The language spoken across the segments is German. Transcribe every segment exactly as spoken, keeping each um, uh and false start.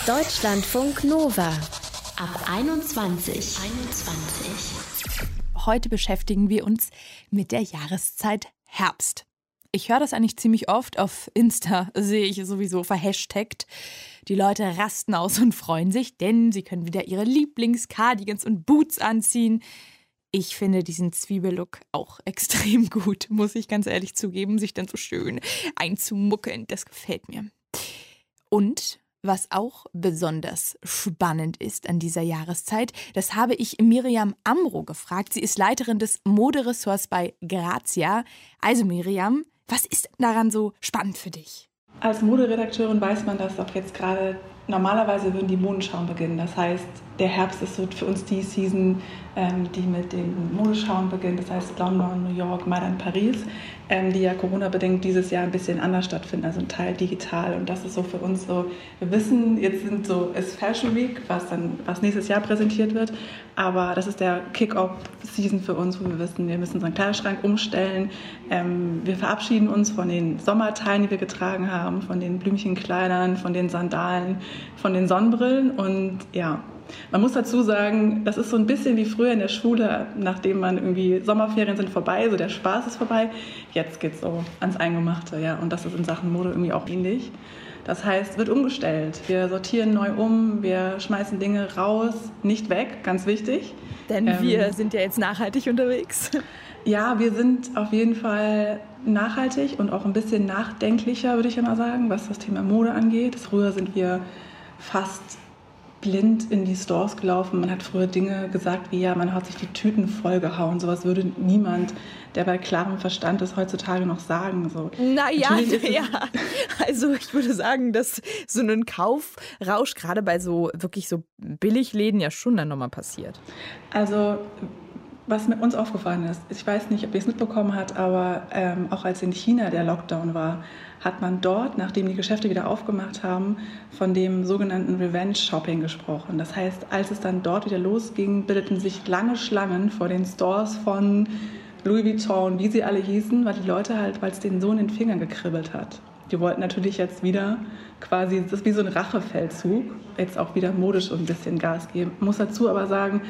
Deutschlandfunk Nova ab einundzwanzig. einundzwanzig. Heute beschäftigen wir uns mit der Jahreszeit Herbst. Ich höre das eigentlich ziemlich oft. Auf Insta sehe ich sowieso verhashtagt. Die Leute rasten aus und freuen sich, denn sie können wieder ihre Lieblings-Cardigans und Boots anziehen. Ich finde diesen Zwiebellook auch extrem gut, muss ich ganz ehrlich zugeben, sich dann so schön einzumuckeln. Das gefällt mir. Und was auch besonders spannend ist an dieser Jahreszeit, das habe ich Miriam Amro gefragt. Sie ist Leiterin des Moderessorts bei Grazia. Also Miriam, was ist daran so spannend für dich? Als Moderedakteurin weiß man, dass auch jetzt gerade normalerweise würden die Modenschauen beginnen. Das heißt, der Herbst ist so für uns die Season, ähm, die mit den Modeschauen beginnt. Das heißt London, New York, Mailand, Paris, ähm, die ja Corona-bedingt dieses Jahr ein bisschen anders stattfinden, also ein Teil digital. Und das ist so für uns so, wir wissen, jetzt sind so, ist Fashion Week, was dann, was nächstes Jahr präsentiert wird. Aber das ist der Kick-Off-Season für uns, wo wir wissen, wir müssen unseren Kleiderschrank umstellen. Ähm, wir verabschieden uns von den Sommerteilen, die wir getragen haben, von den Blümchenkleidern, von den Sandalen, von den Sonnenbrillen. Und ja, man muss dazu sagen, das ist so ein bisschen wie früher in der Schule, nachdem man irgendwie Sommerferien sind vorbei, so der Spaß ist vorbei. Jetzt geht's so ans Eingemachte, ja. Und das ist in Sachen Mode irgendwie auch ähnlich. Das heißt, wird umgestellt. Wir sortieren neu um, wir schmeißen Dinge raus, nicht weg, ganz wichtig. Denn ähm, wir sind ja jetzt nachhaltig unterwegs. Ja, wir sind auf jeden Fall nachhaltig und auch ein bisschen nachdenklicher, würde ich ja mal sagen, was das Thema Mode angeht. Früher sind wir fast blind in die Stores gelaufen. Man hat früher Dinge gesagt wie, ja, man hat sich die Tüten vollgehauen. Sowas würde niemand, der bei klarem Verstand ist, heutzutage noch sagen. So. Naja, ja. Also ich würde sagen, dass so ein Kaufrausch gerade bei so wirklich so Billigläden ja schon dann nochmal passiert. Also was mit uns aufgefallen ist, ich weiß nicht, ob ihr es mitbekommen habt, aber ähm, auch als in China der Lockdown war, hat man dort, nachdem die Geschäfte wieder aufgemacht haben, von dem sogenannten Revenge-Shopping gesprochen. Das heißt, als es dann dort wieder losging, bildeten sich lange Schlangen vor den Stores von Louis Vuitton, wie sie alle hießen, weil die Leute halt, weil es denen so in den Fingern gekribbelt hat. Die wollten natürlich jetzt wieder quasi, das ist wie so ein Rachefeldzug, jetzt auch wieder modisch so ein bisschen Gas geben. Ich muss dazu aber sagen,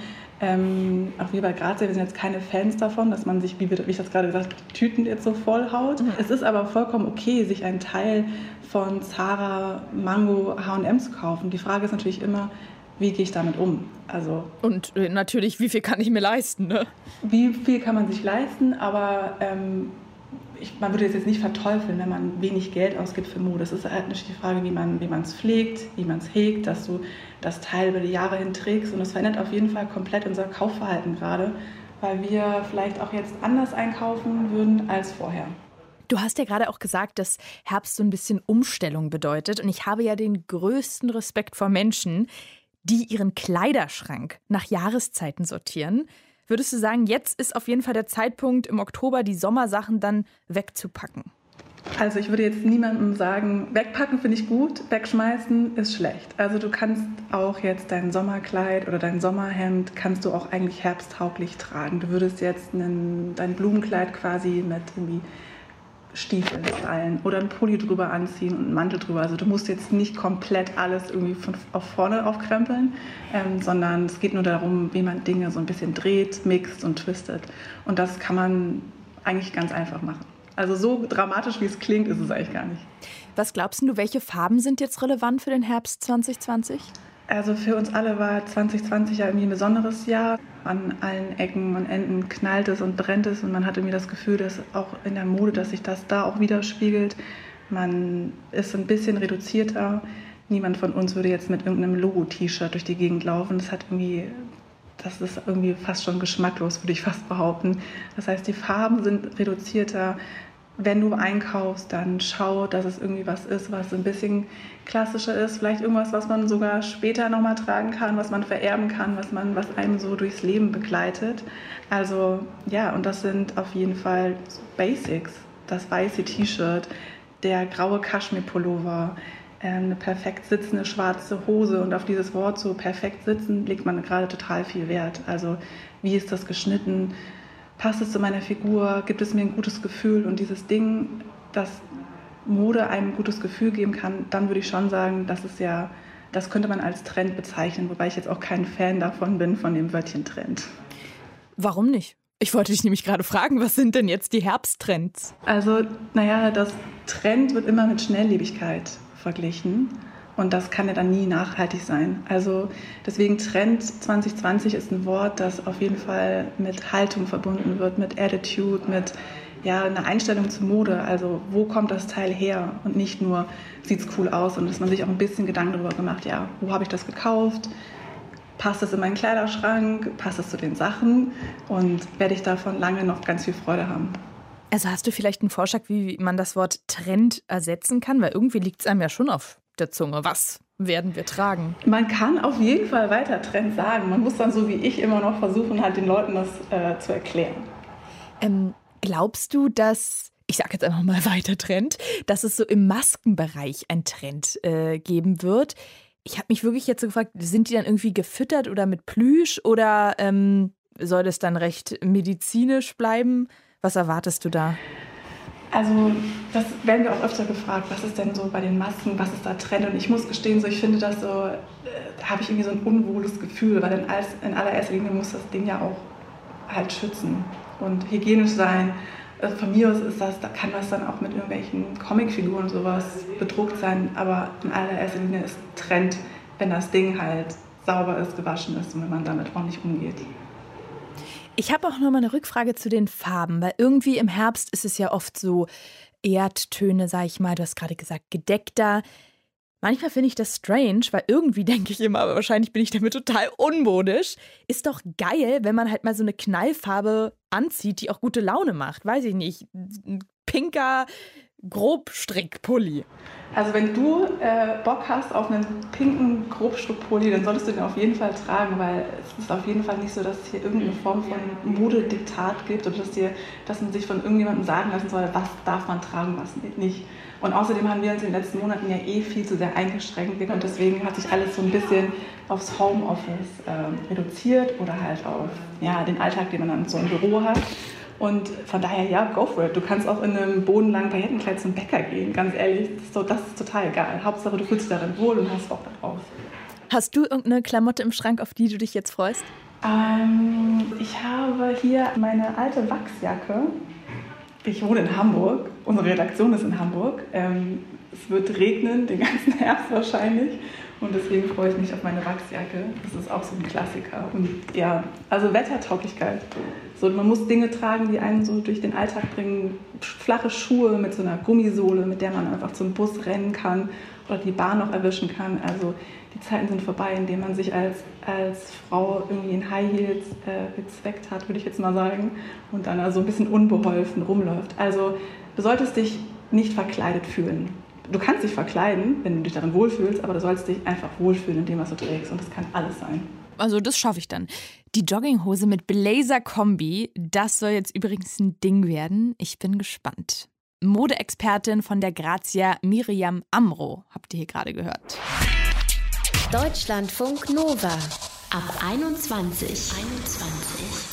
ähm, auch wir bei Grazia, wir sind jetzt keine Fans davon, dass man sich, wie, wie ich das gerade gesagt habe, die Tüten jetzt so vollhaut. Mhm. Es ist aber vollkommen okay, sich einen Teil von Zara, Mango, H und M zu kaufen. Die Frage ist natürlich immer, wie gehe ich damit um? Also, und äh, natürlich, wie viel kann ich mir leisten? Ne? Wie viel kann man sich leisten, aber ähm, ich, man würde es jetzt nicht verteufeln, wenn man wenig Geld ausgibt für Mode. Es ist halt natürlich die Frage, wie man wie man es pflegt, wie man es hegt, dass du das Teil über die Jahre hin trägst. Und das verändert auf jeden Fall komplett unser Kaufverhalten gerade, weil wir vielleicht auch jetzt anders einkaufen würden als vorher. Du hast ja gerade auch gesagt, dass Herbst so ein bisschen Umstellung bedeutet. Und ich habe ja den größten Respekt vor Menschen, die ihren Kleiderschrank nach Jahreszeiten sortieren. Würdest du sagen, jetzt ist auf jeden Fall der Zeitpunkt, im Oktober die Sommersachen dann wegzupacken? Also ich würde jetzt niemandem sagen, wegpacken finde ich gut, wegschmeißen ist schlecht. Also du kannst auch jetzt dein Sommerkleid oder dein Sommerhemd, kannst du auch eigentlich herbsttauglich tragen. Du würdest jetzt einen, dein Blumenkleid quasi mit irgendwie Stiefeln stylen oder einen Pulli drüber anziehen und einen Mantel drüber. Also du musst jetzt nicht komplett alles irgendwie von auf vorne aufkrempeln, ähm, sondern es geht nur darum, wie man Dinge so ein bisschen dreht, mixt und twistet. Und das kann man eigentlich ganz einfach machen. Also so dramatisch, wie es klingt, ist es eigentlich gar nicht. Was glaubst du, welche Farben sind jetzt relevant für den Herbst zwanzig zwanzig? Also für uns alle war zwanzig zwanzig ja irgendwie ein besonderes Jahr. An allen Ecken und Enden knallt es und brennt es und man hat irgendwie das Gefühl, dass auch in der Mode, dass sich das da auch widerspiegelt. Man ist ein bisschen reduzierter. Niemand von uns würde jetzt mit irgendeinem Logo-T-Shirt durch die Gegend laufen. Das hat irgendwie, das ist irgendwie fast schon geschmacklos, würde ich fast behaupten. Das heißt, die Farben sind reduzierter. Wenn du einkaufst, dann schau, dass es irgendwie was ist, was ein bisschen klassischer ist. Vielleicht irgendwas, was man sogar später nochmal tragen kann, was man vererben kann, was, man, was einem so durchs Leben begleitet. Also ja, und das sind auf jeden Fall Basics. Das weiße T-Shirt, der graue Kaschmir-Pullover, eine perfekt sitzende schwarze Hose. Und auf dieses Wort so perfekt sitzen legt man gerade total viel Wert. Also wie ist das geschnitten? Passt es zu meiner Figur? Gibt es mir ein gutes Gefühl? Und dieses Ding, dass Mode einem ein gutes Gefühl geben kann, dann würde ich schon sagen, das ist ja Das könnte man als Trend bezeichnen, wobei ich jetzt auch kein Fan davon bin, von dem Wörtchen Trend. Warum nicht? Ich wollte dich nämlich gerade fragen, was sind denn jetzt die Herbsttrends? Also, naja, das Trend wird immer mit Schnelllebigkeit verglichen. Und das kann ja dann nie nachhaltig sein. Also deswegen Trend zwanzig zwanzig ist ein Wort, das auf jeden Fall mit Haltung verbunden wird, mit Attitude, mit ja, einer Einstellung zur Mode. Also wo kommt das Teil her? Und nicht nur, sieht es cool aus, sondern dass man sich auch ein bisschen Gedanken darüber gemacht, ja, wo habe ich das gekauft? Passt es in meinen Kleiderschrank? Passt es zu den Sachen? Und werde ich davon lange noch ganz viel Freude haben. Also hast du vielleicht einen Vorschlag, wie man das Wort Trend ersetzen kann? Weil irgendwie liegt es einem ja schon auf der Zunge. Was werden wir tragen? Man kann auf jeden Fall weiter Trend sagen. Man muss dann so wie ich immer noch versuchen, halt den Leuten das äh, zu erklären. Ähm, glaubst du, dass, ich sage jetzt einfach mal weiter Trend, dass es so im Maskenbereich einen Trend äh, geben wird? Ich habe mich wirklich jetzt so gefragt, sind die dann irgendwie gefüttert oder mit Plüsch oder ähm, soll das dann recht medizinisch bleiben? Was erwartest du da? Also das werden wir auch öfter gefragt, was ist denn so bei den Masken, was ist da Trend? Und ich muss gestehen, so, ich finde das so, äh, da habe ich irgendwie so ein unwohles Gefühl, weil in, alles, in allererster Linie muss das Ding ja auch halt schützen und hygienisch sein. Also von mir aus ist das, da kann das dann auch mit irgendwelchen Comicfiguren und sowas bedruckt sein, aber in allererster Linie ist Trend, wenn das Ding halt sauber ist, gewaschen ist und wenn man damit ordentlich umgeht. Ich habe auch noch mal eine Rückfrage zu den Farben, weil irgendwie im Herbst ist es ja oft so Erdtöne, sag ich mal, du hast gerade gesagt, gedeckter. Manchmal finde ich das strange, weil irgendwie denke ich immer, aber wahrscheinlich bin ich damit total unmodisch. Ist doch geil, wenn man halt mal so eine Knallfarbe anzieht, die auch gute Laune macht. Weiß ich nicht, ein pinker Grobstrickpulli. Also wenn du äh, Bock hast auf einen pinken Grobstrickpulli, dann solltest du den auf jeden Fall tragen, weil es ist auf jeden Fall nicht so, dass es hier irgendeine Form von Modediktat gibt oder dass, dir, dass man sich von irgendjemandem sagen lassen soll, was darf man tragen, was nicht. Und außerdem haben wir uns in den letzten Monaten ja eh viel zu sehr eingeschränkt und deswegen hat sich alles so ein bisschen aufs Homeoffice äh, reduziert oder halt auf ja, den Alltag, den man dann so im Büro hat. Und von daher, ja, go for it. Du kannst auch in einem bodenlangen Paillettenkleid zum Bäcker gehen, ganz ehrlich. Das ist, so, das ist total egal. Hauptsache, du fühlst dich darin wohl und hast Bock darauf. Hast du irgendeine Klamotte im Schrank, auf die du dich jetzt freust? Ähm, ich habe hier meine alte Wachsjacke. Ich wohne in Hamburg. Unsere Redaktion ist in Hamburg. Ähm, es wird regnen, den ganzen Herbst wahrscheinlich. Und deswegen freue ich mich auf meine Wachsjacke. Das ist auch so ein Klassiker. Und ja, also Wettertauglichkeit. So, man muss Dinge tragen, die einen so durch den Alltag bringen. Flache Schuhe mit so einer Gummisohle, mit der man einfach zum Bus rennen kann oder die Bahn noch erwischen kann. Also die Zeiten sind vorbei, in denen man sich als, als Frau irgendwie in High Heels äh, gezweckt hat, würde ich jetzt mal sagen. Und dann also ein bisschen unbeholfen rumläuft. Also du solltest dich nicht verkleidet fühlen. Du kannst dich verkleiden, wenn du dich darin wohlfühlst, aber du sollst dich einfach wohlfühlen in dem, was du trägst. Und das kann alles sein. Also das schaffe ich dann. Die Jogginghose mit Blazer-Kombi, das soll jetzt übrigens ein Ding werden. Ich bin gespannt. Modeexpertin von der Grazia, Miriam Amro, habt ihr hier gerade gehört. Deutschlandfunk Nova ab einundzwanzig. einundzwanzig.